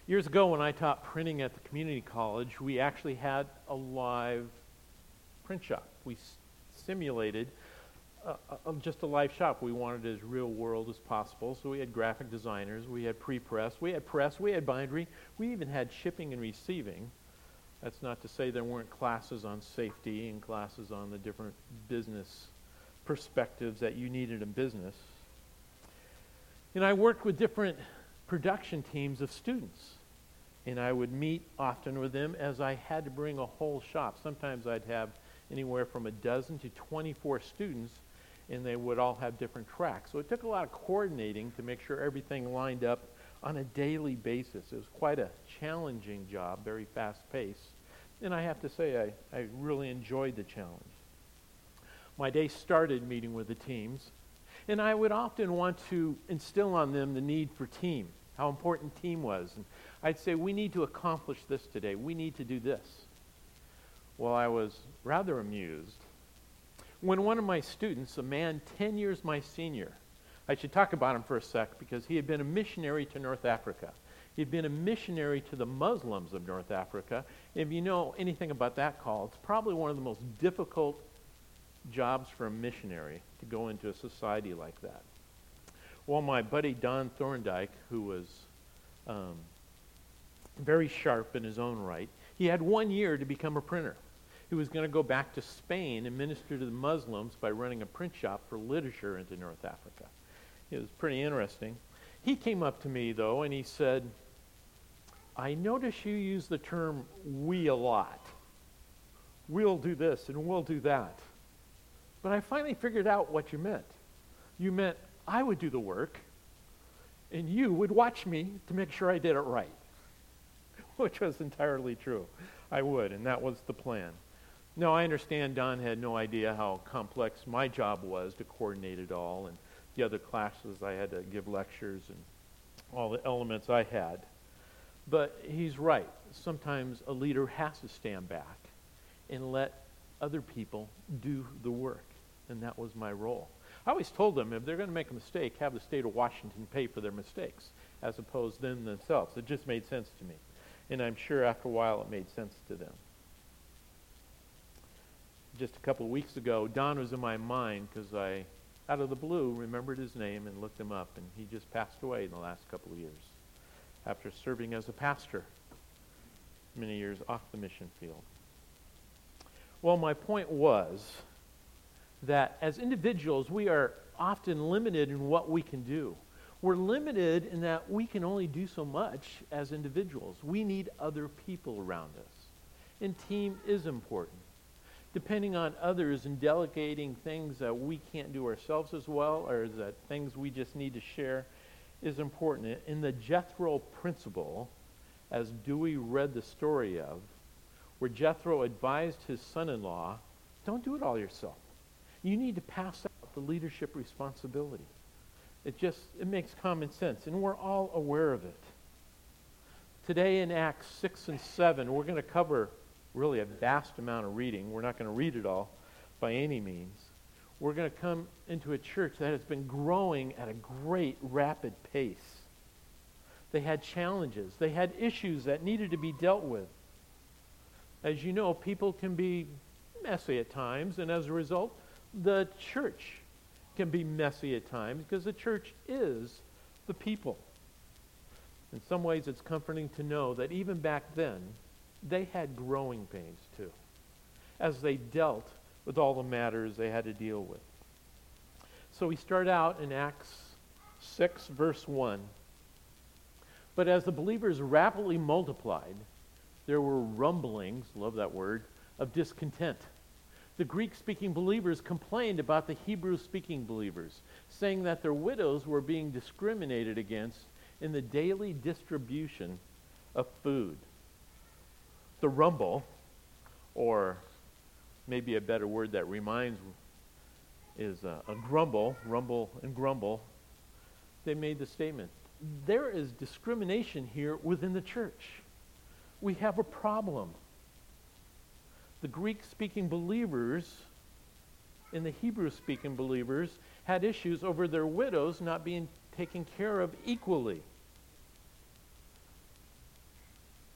Years ago when I taught printing at the community college, we actually had a live print shop. We simulated just a live shop. We wanted it as real world as possible, so we had graphic designers, we had pre-press, we had bindery, we even had shipping and receiving. That's not to say there weren't classes on safety and classes on the different business perspectives that you needed in business. And I worked with different production teams of students. And I would meet often with them as I had to bring a whole shop. Sometimes I'd have anywhere from a dozen to 24 students, and they would all have different tracks. So it took a lot of coordinating to make sure everything lined up on a daily basis. It was quite a challenging job, very fast-paced. And I have to say, I really enjoyed the challenge. My day started meeting with the teams, and I would often want to instill on them the need for team, how important team was. And I'd say, we need to accomplish this today. We need to do this. Well, I was rather amused when one of my students, a man 10 years my senior, I should talk about him for a sec because he had been a missionary to North Africa. He'd been a missionary to the Muslims of North Africa. If you know anything about that call, it's probably one of the most difficult jobs for a missionary to go into a society like that. Well, my buddy Don Thorndike, who was very sharp in his own right, he had 1 year to become a printer. He was going to go back to Spain and minister to the Muslims by running a print shop for literature into North Africa. It was pretty interesting. He came up to me, though, and he said, I notice you use the term we a lot. We'll do this and we'll do that. But I finally figured out what you meant. You meant I would do the work, and you would watch me to make sure I did it right, which was entirely true. I would, and that was the plan. Now, I understand Don had no idea how complex my job was to coordinate it all, and the other classes I had to give lectures and all the elements I had. But he's right. Sometimes a leader has to stand back and let other people do the work, and that was my role. I always told them if they're going to make a mistake, have the state of Washington pay for their mistakes, as opposed to them themselves. It just made sense to me. And I'm sure after a while it made sense to them. Just a couple of weeks ago, Don was in my mind because I, out of the blue, remembered his name and looked him up, and he just passed away in the last couple of years after serving as a pastor many years off the mission field. Well, my point was that as individuals, we are often limited in what we can do. We're limited in that we can only do so much as individuals. We need other people around us. And team is important. Depending on others and delegating things that we can't do ourselves as well, or that things we just need to share, is important. In the Jethro principle, as Dewey read the story of, where Jethro advised his son-in-law, don't do it all yourself. You need to pass out the leadership responsibility. It makes common sense, and we're all aware of it. Today in Acts 6 and 7, we're going to cover really a vast amount of reading. We're not going to read it all by any means. We're going to come into a church that has been growing at a great, rapid pace. They had challenges. They had issues that needed to be dealt with. As you know, people can be messy at times, and as a result, the church can be messy at times because the church is the people. In some ways, it's comforting to know that even back then, they had growing pains too, as they dealt with all the matters they had to deal with. So we start out in Acts 6, verse 1. But as the believers rapidly multiplied, there were rumblings, love that word, of discontent. The Greek-speaking believers complained about the Hebrew-speaking believers, saying that their widows were being discriminated against in the daily distribution of food. The rumble, or maybe a better word that reminds is a grumble, rumble and grumble, they made the statement, there is discrimination here within the church. We have a problem. The Greek-speaking believers and the Hebrew-speaking believers had issues over their widows not being taken care of equally.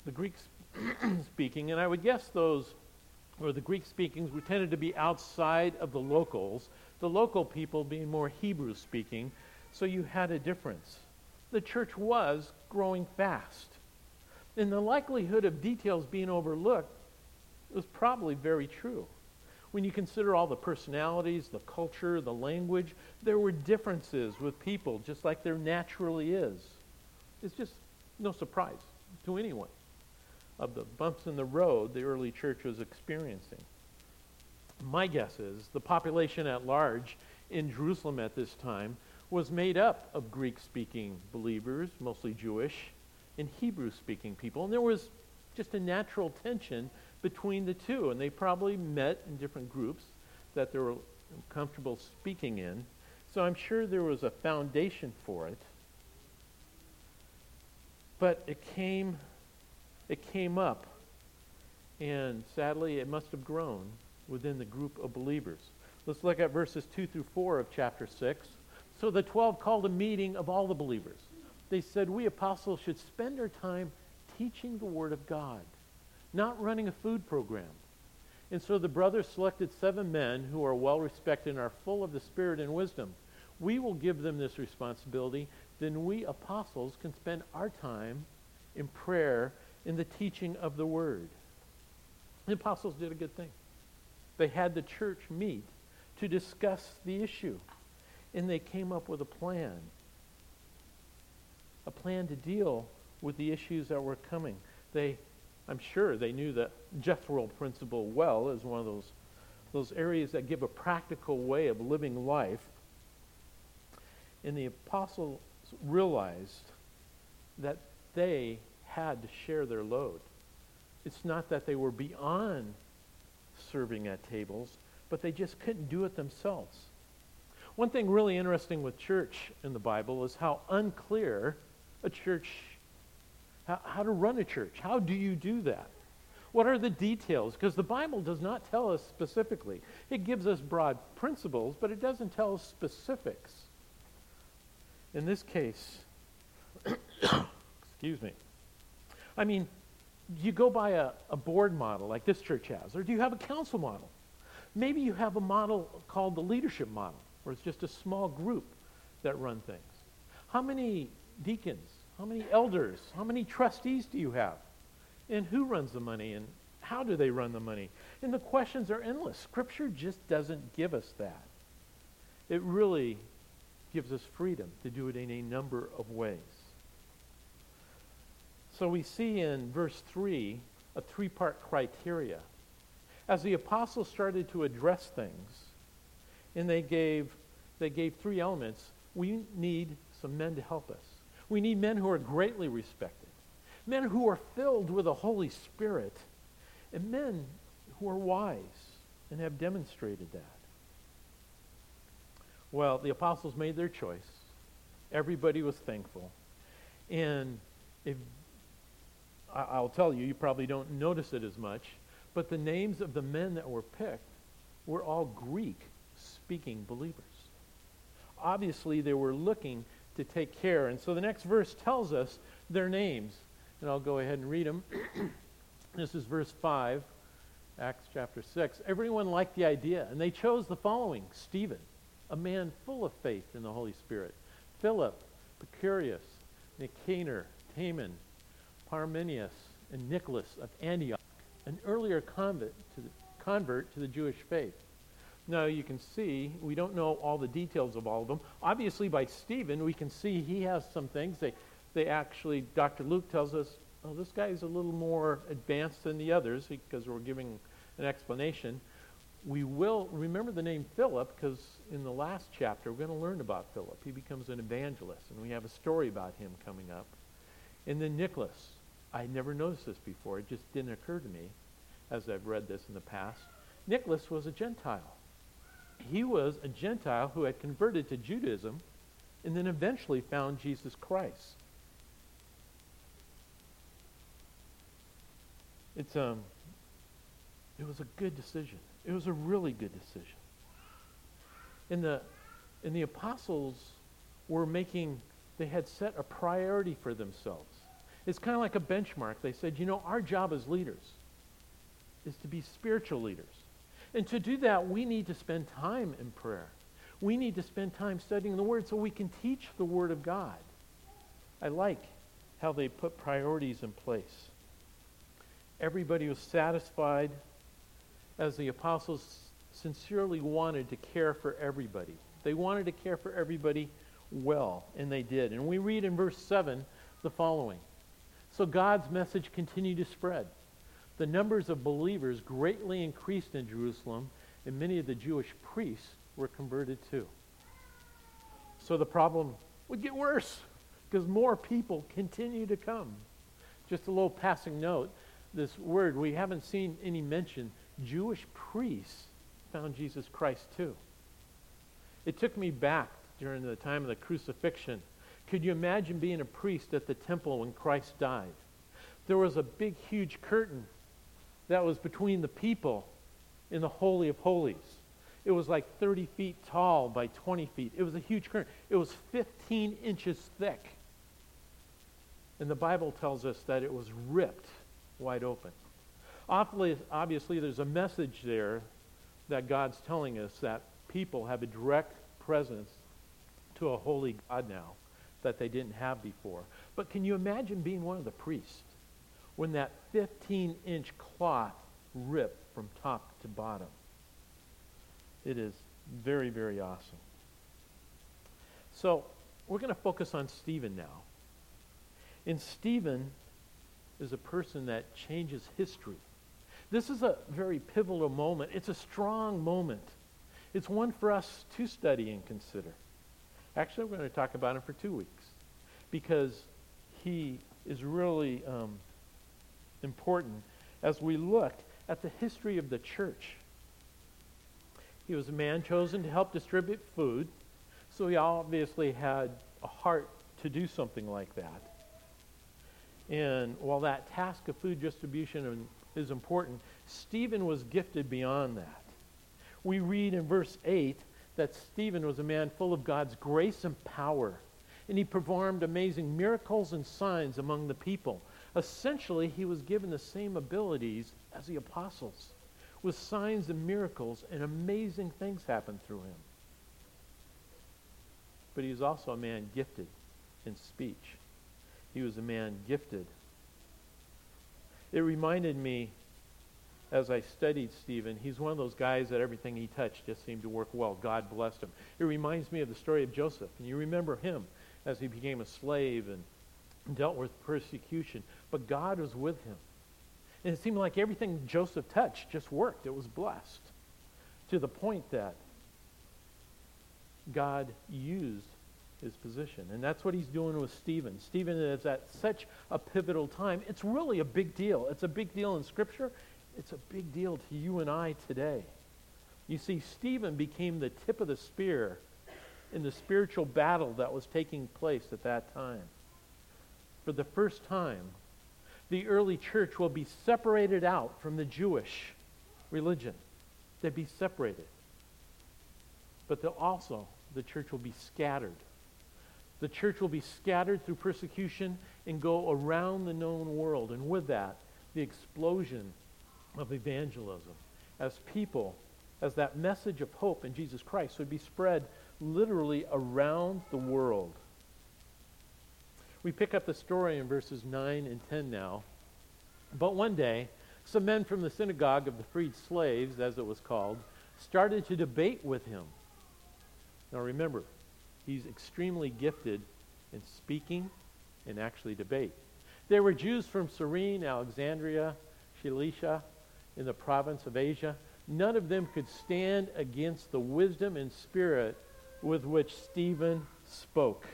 the Greek speaking, and I would guess those, or the Greek speakings, were tended to be outside of the locals, the local people being more Hebrew speaking, so you had a difference. The church was growing fast. And the likelihood of details being overlooked was probably very true. When you consider all the personalities, the culture, the language, there were differences with people, just like there naturally is. It's just no surprise to anyone of the bumps in the road the early church was experiencing. My guess is the population at large in Jerusalem at this time was made up of Greek-speaking believers, mostly Jewish, and Hebrew-speaking people. And there was just a natural tension between the two, and they probably met in different groups that they were comfortable speaking in. So I'm sure there was a foundation for it. But it came up, and sadly it must have grown within the group of believers. Let's look at verses 2 through 4 of chapter 6. So the 12 called a meeting of all the believers. They said, "We apostles should spend our time teaching the word of God, not running a food program." And so the brothers selected 7 men who are well respected and are full of the Spirit and wisdom. We will give them this responsibility. Then we apostles can spend our time in prayer in the teaching of the word. The apostles did a good thing. They had the church meet to discuss the issue. And they came up with a plan to deal with the issues that were coming. I'm sure they knew the Jethro principle well as one of those areas that give a practical way of living life. And the apostles realized that they had to share their load. It's not that they were beyond serving at tables, but they just couldn't do it themselves. One thing really interesting with church in the Bible is how unclear a church, how to run a church. How do you do that? What are the details? Because the Bible does not tell us specifically. It gives us broad principles, but it doesn't tell us specifics. In this case, excuse me, I mean, do you go by a board model like this church has, or do you have a council model? Maybe you have a model called the leadership model, where it's just a small group that run things. How many deacons, how many elders, how many trustees do you have? And who runs the money, and how do they run the money? And the questions are endless. Scripture just doesn't give us that. It really gives us freedom to do it in a number of ways. So we see in verse 3 a 3-part criteria. As the apostles started to address things, and they gave 3 elements, we need some men to help us. We need men who are greatly respected, men who are filled with the Holy Spirit, and men who are wise and have demonstrated that. Well, the apostles made their choice. Everybody was thankful. And I'll tell you, you probably don't notice it as much, but the names of the men that were picked were all Greek-speaking believers. Obviously, they were looking to take care. And so the next verse tells us their names. And I'll go ahead and read them. This is verse 5, Acts chapter 6. Everyone liked the idea, and they chose the following: Stephen, a man full of faith in the Holy Spirit; Philip, Procurius, Nicanor, Timon, Parmenius, and Nicholas of Antioch, an earlier convert to the Jewish faith. Now you can see, we don't know all the details of all of them. Obviously by Stephen, we can see he has some things. They actually, Dr. Luke tells us, oh, this guy is a little more advanced than the others, because we're giving an explanation. We will remember the name Philip, because in the last chapter, we're going to learn about Philip. He becomes an evangelist, and we have a story about him coming up. And then Nicholas. I never noticed this before. It just didn't occur to me as I've read this in the past. Nicholas was a Gentile. He was a Gentile who had converted to Judaism and then eventually found Jesus Christ. It was a good decision. It was a really good decision. And the apostles were they had set a priority for themselves. It's kind of like a benchmark. They said, our job as leaders is to be spiritual leaders. And to do that, we need to spend time in prayer. We need to spend time studying the Word so we can teach the Word of God. I like how they put priorities in place. Everybody was satisfied as the apostles sincerely wanted to care for everybody. They wanted to care for everybody well, and they did. And we read in verse 7 the following. So God's message continued to spread. The numbers of believers greatly increased in Jerusalem, and many of the Jewish priests were converted too. So the problem would get worse because more people continue to come. Just a little passing note, this word, we haven't seen any mention. Jewish priests found Jesus Christ too. It took me back during the time of the crucifixion. Could you imagine being a priest at the temple when Christ died? There was a big, huge curtain that was between the people in the Holy of Holies. It was like 30 feet tall by 20 feet. It was a huge curtain. It was 15 inches thick. And the Bible tells us that it was ripped wide open. Obviously, there's a message there that God's telling us that people have a direct presence to a holy God now that they didn't have before. But can you imagine being one of the priests when that 15-inch cloth ripped from top to bottom? It is very, very awesome. So we're going to focus on Stephen now. And Stephen is a person that changes history. This is a very pivotal moment. It's a strong moment. It's one for us to study and consider. Actually, we're going to talk about him for 2 weeks because he is really important as we look at the history of the church. He was a man chosen to help distribute food, so he obviously had a heart to do something like that. And while that task of food distribution is important, Stephen was gifted beyond that. We read in verse 8 that Stephen was a man full of God's grace and power, and he performed amazing miracles and signs among the people. Essentially, he was given the same abilities as the apostles, with signs and miracles, and amazing things happened through him. But he was also a man gifted in speech. He was a man gifted. It reminded me, as I studied Stephen, he's one of those guys that everything he touched just seemed to work well. God blessed him. It reminds me of the story of Joseph. And you remember him as he became a slave and dealt with persecution. But God was with him. And it seemed like everything Joseph touched just worked. It was blessed. To the point that God used his position. And that's what he's doing with Stephen. Stephen is at such a pivotal time. It's really a big deal. It's a big deal in Scripture. It's a big deal to you and I today. You see, Stephen became the tip of the spear in the spiritual battle that was taking place at that time. For the first time, the early church will be separated out from the Jewish religion. They'd be separated. But the church will be scattered. The church will be scattered through persecution and go around the known world. And with that, the explosion of evangelism as that message of hope in Jesus Christ would be spread literally around the world. We pick up the story in verses 9 and 10 now. But one day, some men from the synagogue of the freed slaves, as it was called, started to debate with him. Now remember, he's extremely gifted in speaking and actually debate. There were Jews from Cyrene, Alexandria, Cilicia, in the province of Asia. None of them could stand against the wisdom and spirit with which Stephen spoke.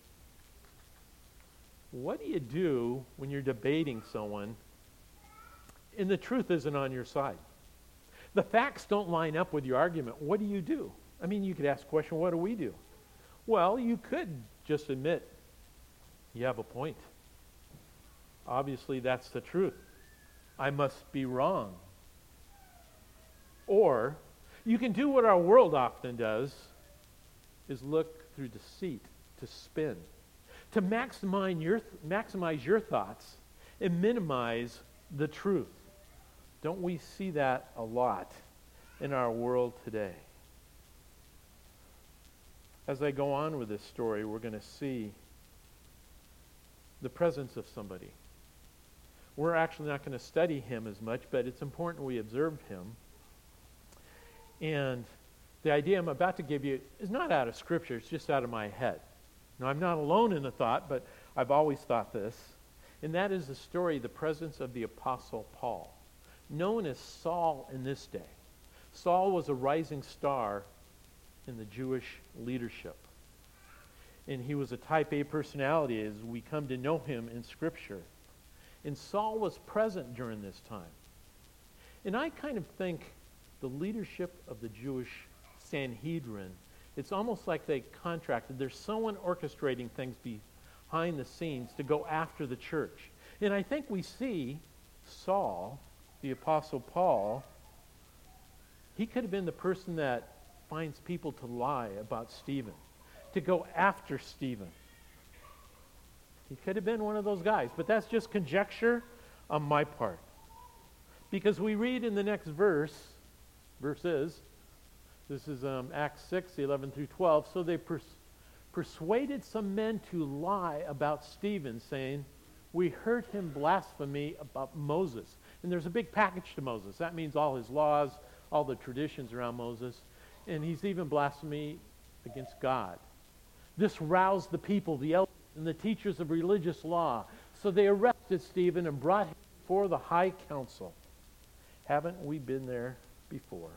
What do you do when you're debating someone and the truth isn't on your side? The facts don't line up with your argument. What do you do? I mean, you could ask the question, what do we do? Well, you could just admit you have a point. Obviously, that's the truth. I must be wrong. Or you can do what our world often does, is look through deceit to spin. to maximize your thoughts and minimize the truth. Don't we see that a lot in our world today? As I go on with this story, we're going to see the presence of somebody. We're actually not going to study him as much, but it's important we observe him. And the idea I'm about to give you is not out of Scripture, it's just out of my head. Now, I'm not alone in the thought, but I've always thought this. And that is the story, the presence of the Apostle Paul, known as Saul in this day. Saul was a rising star in the Jewish leadership. And he was a type A personality as we come to know him in Scripture. And Saul was present during this time. And I kind of think the leadership of the Jewish Sanhedrin, it's almost like they contracted. There's someone orchestrating things behind the scenes to go after the church. And I think we see Saul, the Apostle Paul, he could have been the person that finds people to lie about Stephen, to go after Stephen. He could have been one of those guys, but that's just conjecture on my part. Because we read in the next verses, this is Acts 6, 11 through 12, so they persuaded some men to lie about Stephen, saying, we heard him blasphemy about Moses. And there's a big package to Moses. That means all his laws, all the traditions around Moses, and he's even blasphemy against God. This roused the people, the elders, and the teachers of religious law. So they arrested Stephen and brought him before the high council. Haven't we been there before?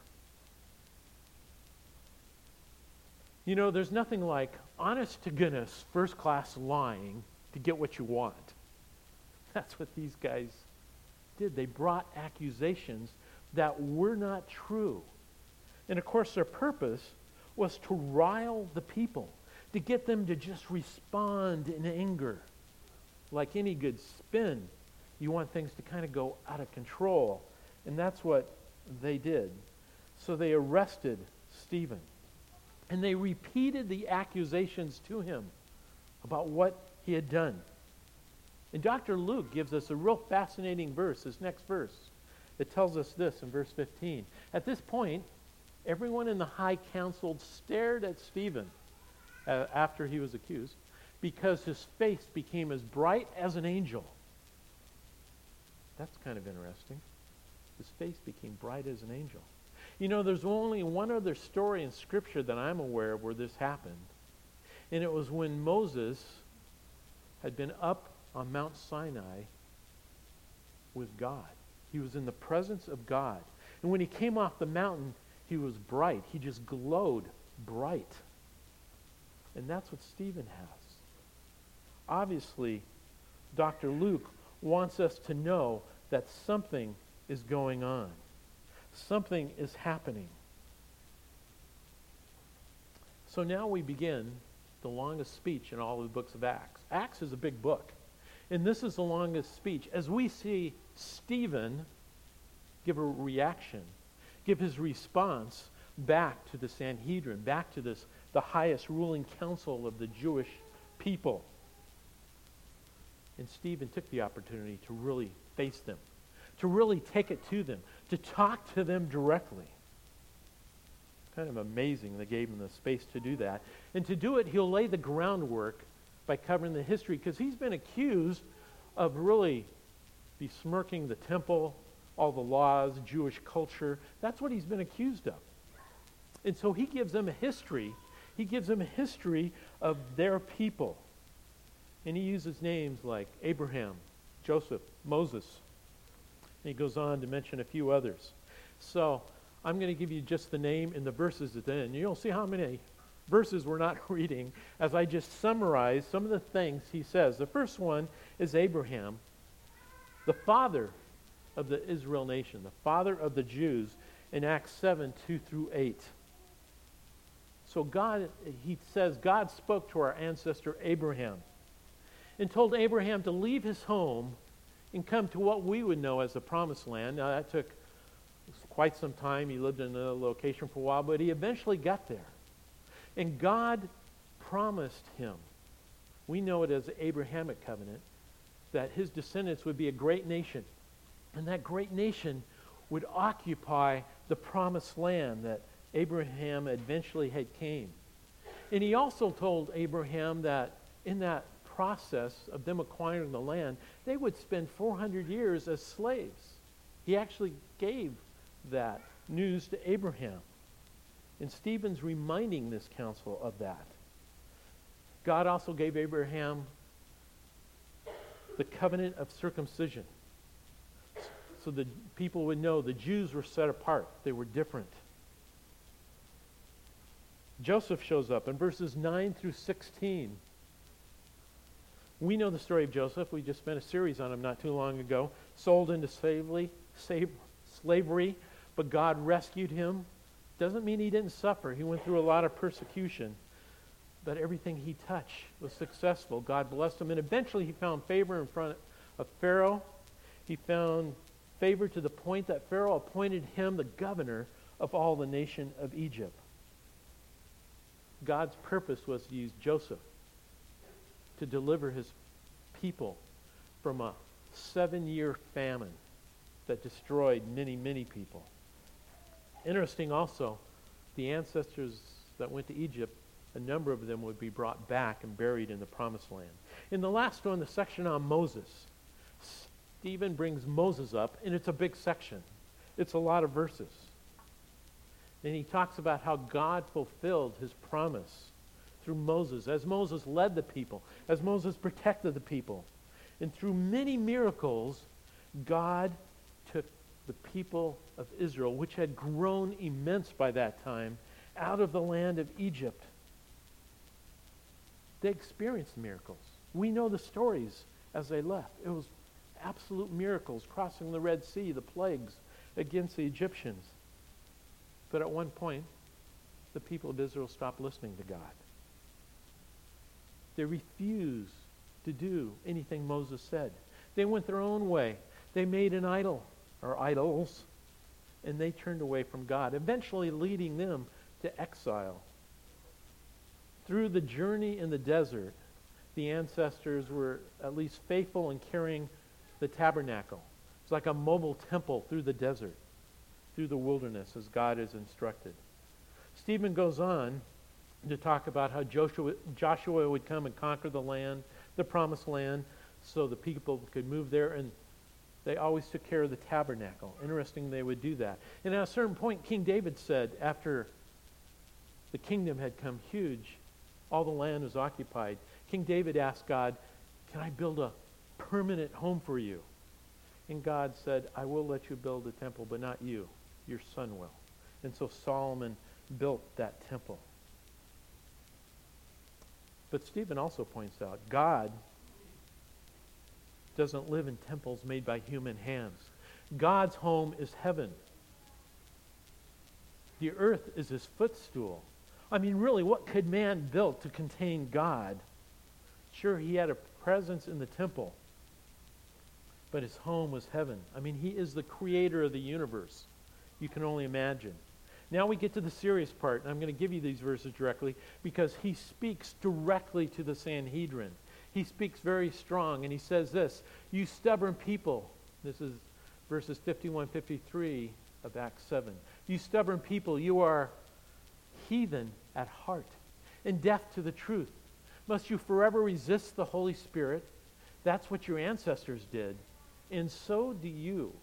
You know, there's nothing like honest-to-goodness, first-class lying to get what you want. That's what these guys did. They brought accusations that were not true. And of course, their purpose was to rile the people, to get them to just respond in anger. Like any good spin, you want things to kind of go out of control. And that's what they did. So they arrested Stephen. And they repeated the accusations to him about what he had done. And Dr. Luke gives us a real fascinating verse, this next verse. It tells us this in verse 15. At this point, everyone in the high council stared at Stephen after he was accused, because his face became as bright as an angel. That's kind of interesting. His face became bright as an angel. You know, there's only one other story in Scripture that I'm aware of where this happened. And it was when Moses had been up on Mount Sinai with God. He was in the presence of God. And when he came off the mountain, he was bright. He just glowed bright. And that's what Stephen has. Obviously, Dr. Luke wants us to know that something is going on. Something is happening. So now we begin the longest speech in all of the books of Acts. Acts is a big book. And this is the longest speech. As we see Stephen give a reaction, give his response back to the Sanhedrin, back to the highest ruling council of the Jewish people. And Stephen took the opportunity to really face them, to really take it to them, to talk to them directly. Kind of amazing they gave him the space to do that. And to do it, he'll lay the groundwork by covering the history, because he's been accused of really besmirking the temple, all the laws, Jewish culture. That's what he's been accused of. And so he gives them a history. He gives them a history of their people. And he uses names like Abraham, Joseph, Moses. And he goes on to mention a few others. So I'm going to give you just the name and the verses at the end. You'll see how many verses we're not reading as I just summarize some of the things he says. The first one is Abraham, the father of the Israel nation, the father of the Jews, in Acts 7, 2 through 8. So he says, God spoke to our ancestor Abraham and told Abraham to leave his home and come to what we would know as the Promised Land. Now, that took quite some time. He lived in a location for a while, but he eventually got there. And God promised him We know it as the Abrahamic covenant, that his descendants would be a great nation. And that great nation would occupy the promised land that Abraham eventually had came. And he also told Abraham that in that process of them acquiring the land, they would spend 400 years as slaves. He actually gave that news to Abraham. And Stephen's reminding this council of that. God also gave Abraham the covenant of circumcision, so the people would know the Jews were set apart. They were different. Joseph shows up in verses 9 through 16. We know the story of Joseph. We just spent a series on him not too long ago. Sold into slavery, but God rescued him. Doesn't mean he didn't suffer. He went through a lot of persecution. But everything he touched was successful. God blessed him. And eventually he found favor in front of Pharaoh. He found favor to the point that Pharaoh appointed him the governor of all the nation of Egypt. God's purpose was to use Joseph to deliver his people from a 7-year famine that destroyed many, many people. Interesting also, the ancestors that went to Egypt, a number of them would be brought back and buried in the promised land. In the last one, the section on Moses, Stephen brings Moses up, and it's a big section. It's a lot of verses. And he talks about how God fulfilled his promise through Moses, as Moses led the people, as Moses protected the people. And through many miracles, God took the people of Israel, which had grown immense by that time, out of the land of Egypt. They experienced miracles. We know the stories as they left. It was absolute miracles, crossing the Red Sea, the plagues against the Egyptians. But at one point, the people of Israel stopped listening to God. They refused to do anything Moses said. They went their own way. They made an idol, or idols, and they turned away from God, eventually leading them to exile. Through the journey in the desert, the ancestors were at least faithful in carrying the tabernacle. It's like a mobile temple through the desert, through the wilderness, as God has instructed. Stephen goes on to talk about how Joshua would come and conquer the land, the promised land, so the people could move there, and they always took care of the tabernacle. Interesting they would do that. And at a certain point, King David said, after the kingdom had come huge, all the land was occupied, King David asked God, "Can I build a permanent home for you?" And God said, "I will let you build a temple, but not you. Your son will." And so Solomon built that temple. But Stephen also points out, God doesn't live in temples made by human hands. God's home is heaven. The earth is his footstool. I mean, really, what could man build to contain God? Sure, he had a presence in the temple, but his home was heaven. I mean, he is the creator of the universe. You can only imagine. Now we get to the serious part, and I'm going to give you these verses directly because he speaks directly to the Sanhedrin. He speaks very strong, and he says this, "You stubborn people," this is verses 51, 53 of Acts 7. "You stubborn people, you are heathen at heart and deaf to the truth. Must you forever resist the Holy Spirit? That's what your ancestors did, and so do you.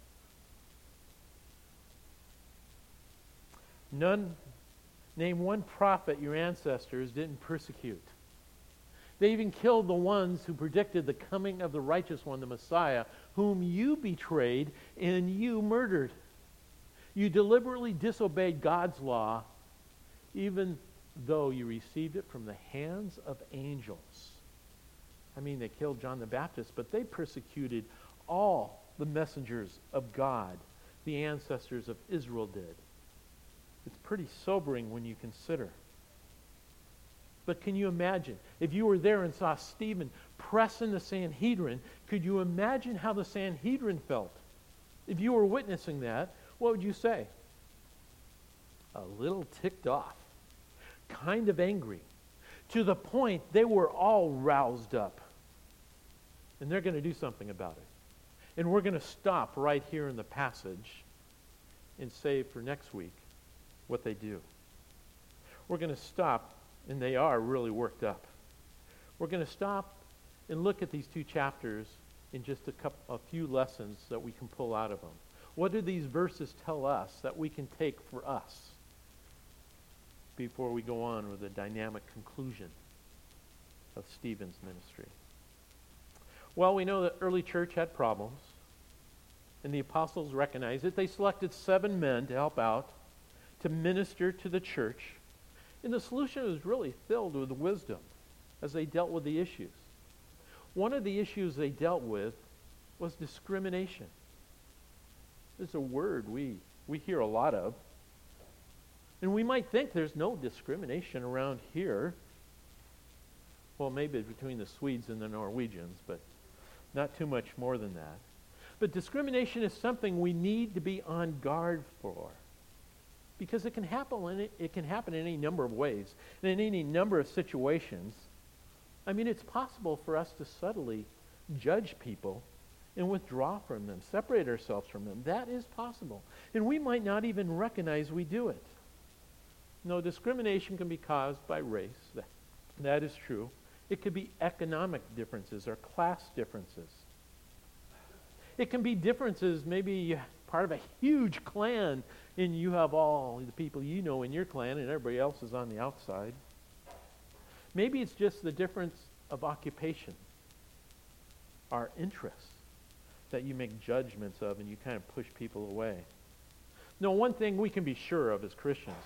Name one prophet your ancestors didn't persecute. They even killed the ones who predicted the coming of the righteous one, the Messiah, whom you betrayed and you murdered. You deliberately disobeyed God's law, even though you received it from the hands of angels." I mean, they killed John the Baptist, but they persecuted all the messengers of God, the ancestors of Israel did. It's pretty sobering when you consider. But can you imagine, if you were there and saw Stephen pressing the Sanhedrin, could you imagine how the Sanhedrin felt? If you were witnessing that, what would you say? A little ticked off, kind of angry. to the point they were all roused up. And they're going to do something about it. And we're going to stop right here in the passage and say for next week what they do. We're going to stop, and they are really worked up. We're going to stop and look at these two chapters in just a few lessons that we can pull out of them. What do these verses tell us that we can take for us before we go on with the dynamic conclusion of Stephen's ministry? Well, we know the early church had problems, and the apostles recognized it. They selected 7 men to help out, to minister to the church, and the solution was really filled with wisdom as they dealt with the issues. One of the issues they dealt with was discrimination. This is a word we hear a lot of, and we might think there's no discrimination around here. Well, maybe between the Swedes and the Norwegians, but not too much more than that. But discrimination is something we need to be on guard for, because it can happen in any number of ways, and in any number of situations. I mean, it's possible for us to subtly judge people and withdraw from them, separate ourselves from them. That is possible. And we might not even recognize we do it. No, discrimination can be caused by race. That is true. It could be economic differences or class differences. It can be differences, maybe you're part of a huge clan and you have all the people you know in your clan and everybody else is on the outside. Maybe it's just the difference of occupation, our interests that you make judgments of and you kind of push people away. No, one thing we can be sure of as Christians,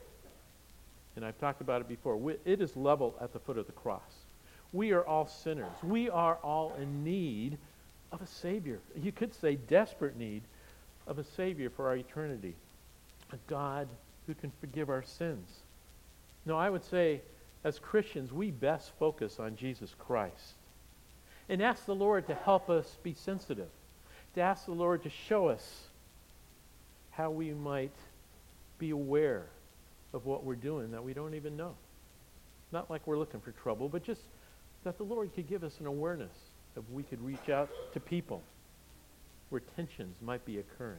and I've talked about it before, it is level at the foot of the cross. We are all sinners. We are all in need of a Savior. You could say desperate need of a Savior for our eternity. A God who can forgive our sins. No, I would say as Christians, we best focus on Jesus Christ. And ask the Lord to help us be sensitive. To ask the Lord to show us how we might be aware of what we're doing that we don't even know. Not like we're looking for trouble, but just that the Lord could give us an awareness of we could reach out to people where tensions might be occurring.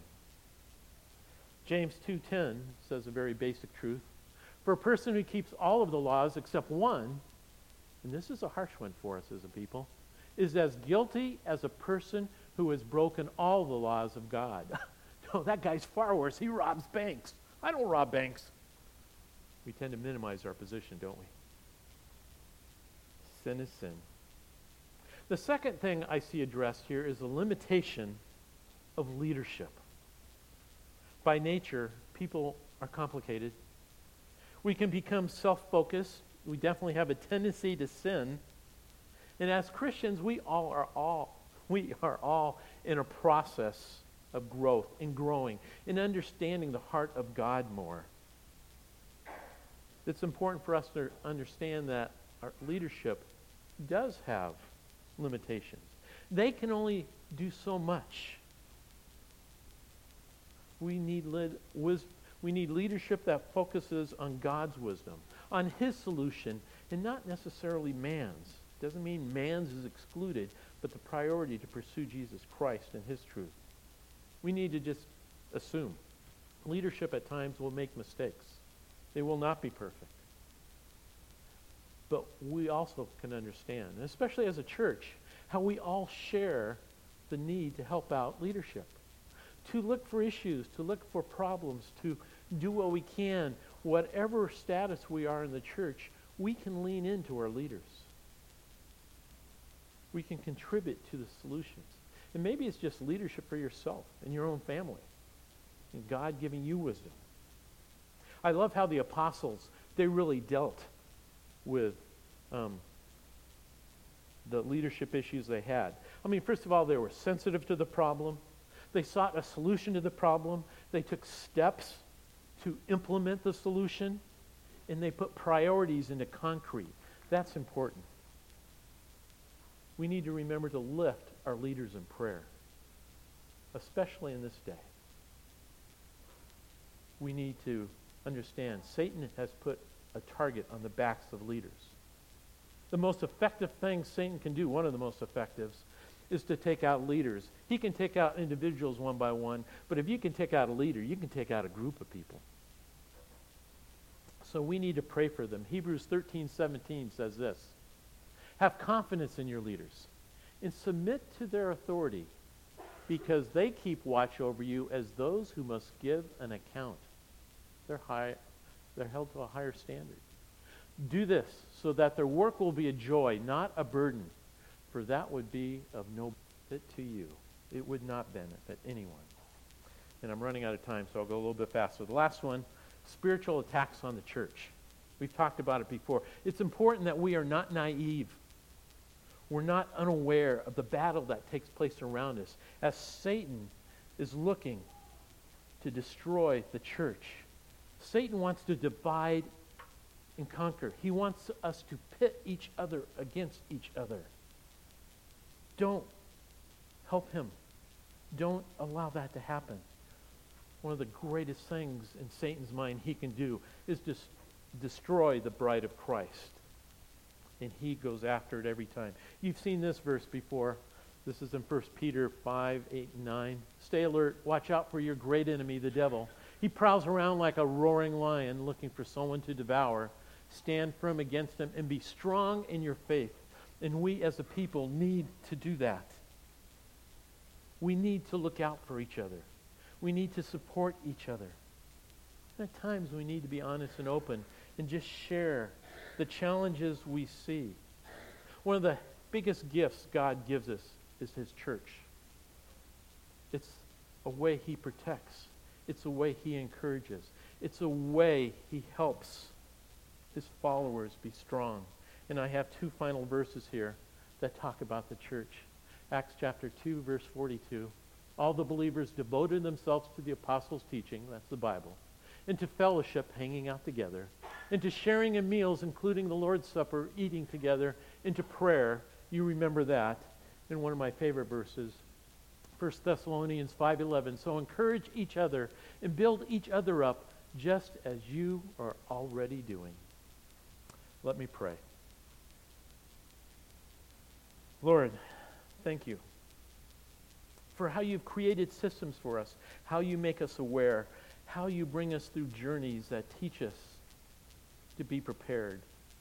James 2:10 says a very basic truth. For a person who keeps all of the laws except one, and this is a harsh one for us as a people, is as guilty as a person who has broken all the laws of God. No, that guy's far worse. He robs banks. I don't rob banks. We tend to minimize our position, don't we? Sin is sin. The second thing I see addressed here is the limitation of leadership. By nature, people are complicated. We can become self-focused. We definitely have a tendency to sin. And as Christians, we are all in a process of growth and growing and understanding the heart of God more. It's important for us to understand that our leadership does have limitations. They can only do so much. We need leadership that focuses on God's wisdom, on His solution, and not necessarily man's. Doesn't mean man's is excluded, but the priority to pursue Jesus Christ and His truth. We need to just assume. Leadership at times will make mistakes. They will not be perfect. But we also can understand, especially as a church, how we all share the need to help out leadership. To look for issues, to look for problems, to do what we can. Whatever status we are in the church, we can lean into our leaders. We can contribute to the solutions. And maybe it's just leadership for yourself and your own family. And God giving you wisdom. I love how the apostles, they really dealt with the leadership issues they had. I mean, first of all, they were sensitive to the problem. They sought a solution to the problem. They took steps to implement the solution. And they put priorities into concrete. That's important. We need to remember to lift our leaders in prayer, especially in this day. We need to understand Satan has put a target on the backs of leaders. The most effective thing Satan can do, one of the most effectives, is to take out leaders. He can take out individuals one by one, but if you can take out a leader, you can take out a group of people. So we need to pray for them. Hebrews 13:17 says this, have confidence in your leaders and submit to their authority, because they keep watch over you as those who must give an account. They're held to a higher standard. Do this so that their work will be a joy, not a burden, for that would be of no benefit to you. It would not benefit anyone. And I'm running out of time, so I'll go a little bit faster. The last one, spiritual attacks on the church. We've talked about it before. It's important that we are not naive. We're not unaware of the battle that takes place around us, as Satan is looking to destroy the church. Satan wants to divide and conquer. He wants us to pit each other against each other. Don't help him. Don't allow that to happen. One of the greatest things in Satan's mind he can do is just destroy the bride of Christ. And he goes after it every time. You've seen this verse before. This is in 1 Peter 5, 8, and 9. Stay alert. Watch out for your great enemy, the devil. He prowls around like a roaring lion looking for someone to devour. Stand firm against him and be strong in your faith. And we as a people need to do that. We need to look out for each other. We need to support each other. At times we need to be honest and open and just share the challenges we see. One of the biggest gifts God gives us is his church. It's a way he protects. It's a way he encourages. It's a way he helps his followers be strong. And I have two final verses here that talk about the church. Acts chapter 2, verse 42. All the believers devoted themselves to the apostles' teaching, that's the Bible, and to fellowship, hanging out together, and to sharing in meals, including the Lord's Supper, eating together, and to prayer. You remember that in one of my favorite verses, 1 Thessalonians 5:11. So encourage each other and build each other up, just as you are already doing. Let me pray. Lord, thank you for how you've created systems for us, how you make us aware, how you bring us through journeys that teach us to be prepared.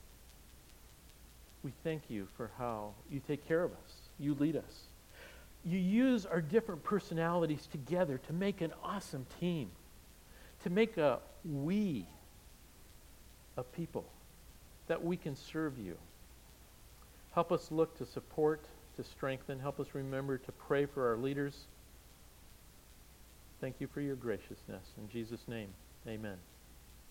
We thank you for how you take care of us. You lead us. You use our different personalities together to make an awesome team, to make a we of people that we can serve you. Help us look to support, to strengthen. Help us remember to pray for our leaders. Thank you for your graciousness. In Jesus' name, amen.